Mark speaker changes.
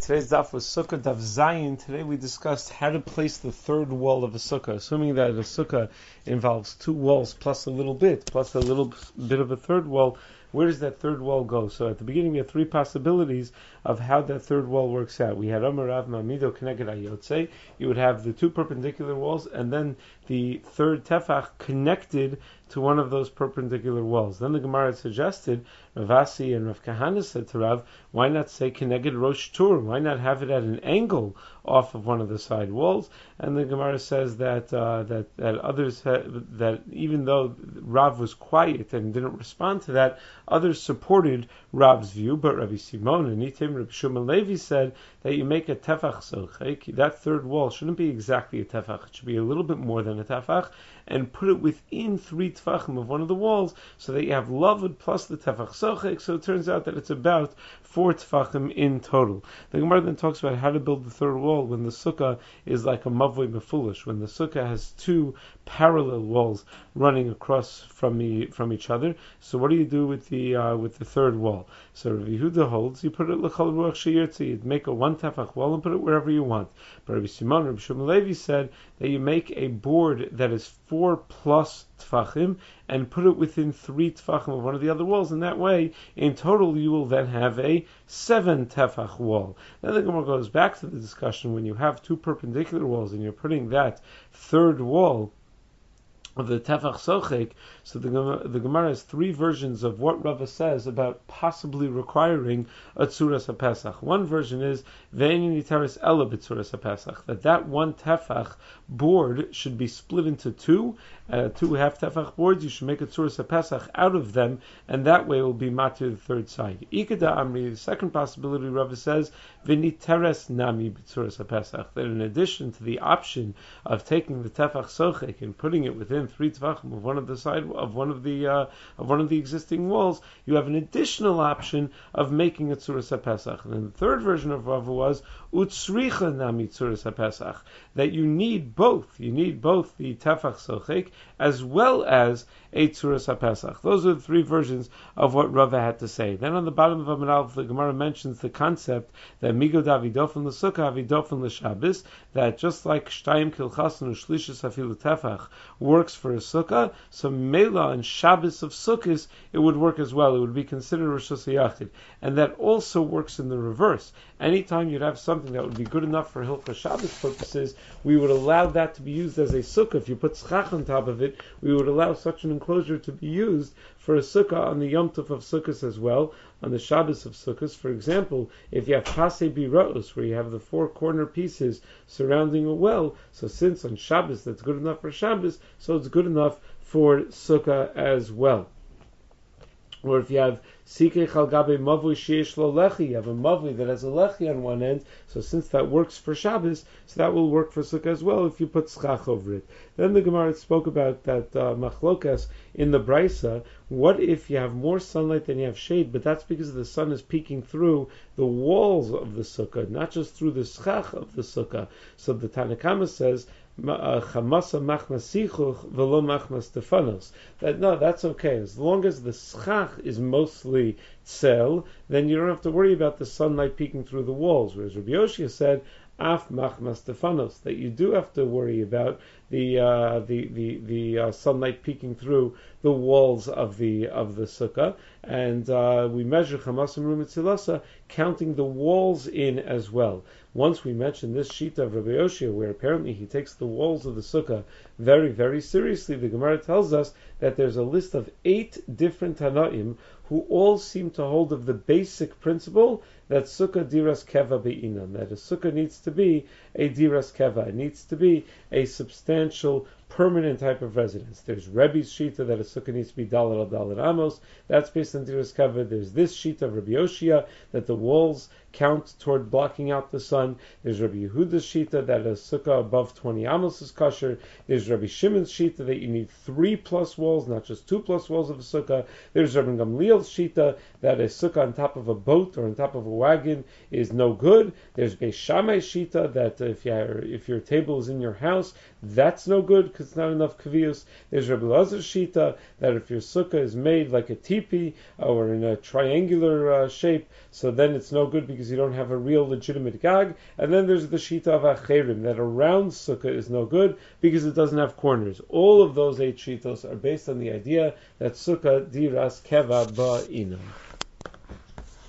Speaker 1: Today's daf was Sukkah Daf Zayin. Today we discussed how to place the third wall of a sukkah. Assuming that a sukkah involves two walls plus a little bit of a third wall, where does that third wall go? So at the beginning we have three possibilities of how that third wall works out. We had Amar Rav Mamido Keneged Ayotze. You would have the two perpendicular walls and then the third tefach connected to one of those perpendicular walls. Then the Gemara suggested, Ravasi and Rav Kahana said to Rav, why not say Keneged Rosh Tur? Why not have it at an angle off of one of the side walls? And the Gemara says that others that even though Rav was quiet and didn't respond to that, others supported Rav's view. But Rabbi Simon and Itim Rabbi Shimon Levi said that you make a tefach sochek. That third wall shouldn't be exactly a tefach; it should be a little bit more than a tefach, and put it within 3 tefachim of one of the walls, so that you have lavud plus the tefach sochek. So it turns out that it's about 4 tefachim in total. The Gemara then talks about how to build the third wall when the sukkah is like a mavoi mefulish, when the sukkah has 2 parallel walls running across from each other. So what do you do with the third wall? So Rabbi Yehuda holds you put it l'chol ruach sheyirtzi. You'd make a 1 tefach wall and put it wherever you want. But Rabbi Simon, Rabbi Shimon Levi said that you make a board that is 4 plus tefachim and put it within 3 tefachim of one of the other walls. And that way, in total, you will then have a 7 tefach wall. Then the Gemara goes back to the discussion when you have 2 perpendicular walls and you're putting that third wall of the tefach sochek. So the Gemara has 3 versions of what Rava says about possibly requiring a tzuras haPesach. One version is ve'ein nitaris ela b'tzuras haPesach, that 1 tefach board should be split into 2 half tefach boards. You should make a tzuras haPesach out of them, and that way it will be matir the third side. Ikeda Amri, the second possibility, Rava says v'niteres nami b'tzuras haPesach, that in addition to the option of taking the tefach sochek and putting it within 3 tefachim of one of the existing walls, you have an additional option of making a tzuras haPesach. And then the third version of Rava was utzricha nami tzuras haPesach, that you need both. You need both the tefach sochek as well as a tzuras haPesach. Those are the 3 versions of what Rava had to say. Then on the bottom of Amud Aleph, the Gemara mentions the concept that migod avidofen l'sukkah avidofen l'shabbos, that just like shtayim kilchasan u'shlishis hafilu tefach works for a sukkah, so Mela and Shabbos of Sukkos, it would work as well. It would be considered Rosh Hashanah. And that also works in the reverse. Anytime you'd have something that would be good enough for Hilchos Shabbos purposes, we would allow that to be used as a sukkah. If you put schach on top of it, we would allow such an enclosure to be used for a sukkah on the Yom Tov of Sukkos as well, on the Shabbos of Sukkos. For example, if you have Pasei Biraos, where you have the 4 corner pieces surrounding a well, so since on Shabbos that's good enough for Shabbos, so it's good enough for Sukkah as well. Or if you have Sikei Chalgabe Mavui Sheish Lo Lechi, you have a Mavui that has a Lechi on one end, so since that works for Shabbos, so that will work for Sukkah as well if you put Schach over it. Then the Gemara spoke about that Machlokas in the Brisa. What if you have more sunlight than you have shade, but that's because the sun is peeking through the walls of the Sukkah, not just through the Schach of the Sukkah. So the Tanakama says, Chamasa machnas sichuch velo machnas stefanos. That no, that's okay. As long as the schach is mostly tzel, then you don't have to worry about the sunlight peeking through the walls. Whereas Rabbi Yoshia said, af machmas stefanos, that you do have to worry about the sunlight peeking through the walls of the sukkah, and we measure chamasim rumitzilasa, counting the walls in as well. Once we mentioned this shita of Rabbi Yoshia, where apparently he takes the walls of the sukkah very, very seriously, the Gemara tells us that there's a list of 8 different Tanaim who all seem to hold of the basic principle that sukkah diras keva be'inan, that a sukkah needs to be a diras keva, it needs to be a substantial, permanent type of residence. There's Rebbe's shita that a sukkah needs to be dalet al dalet amos, that's based on diras keva. There's this shita of Rabbi Yoshia that the walls count toward blocking out the sun. There's Rabbi Yehuda's shita that a sukkah above 20 amos is kosher. There's Rabbi Shimon's shita that you need 3 plus walls, not just 2 plus walls of a sukkah. There's Rabbi Gamliel's shita that a sukkah on top of a boat or on top of a wagon is no good. There's Beis Shammai's shita that if your table is in your house, that's no good because it's not enough kaviyus. There's Rabbi Lazar's shita that if your sukkah is made like a teepee or in a triangular shape, so then it's no good because because you don't have a real legitimate gag. And then there's the shita of acherim, that a round sukkah is no good because it doesn't have corners. All of those 8 shitos are based on the idea that sukkah diras keva ba'inam.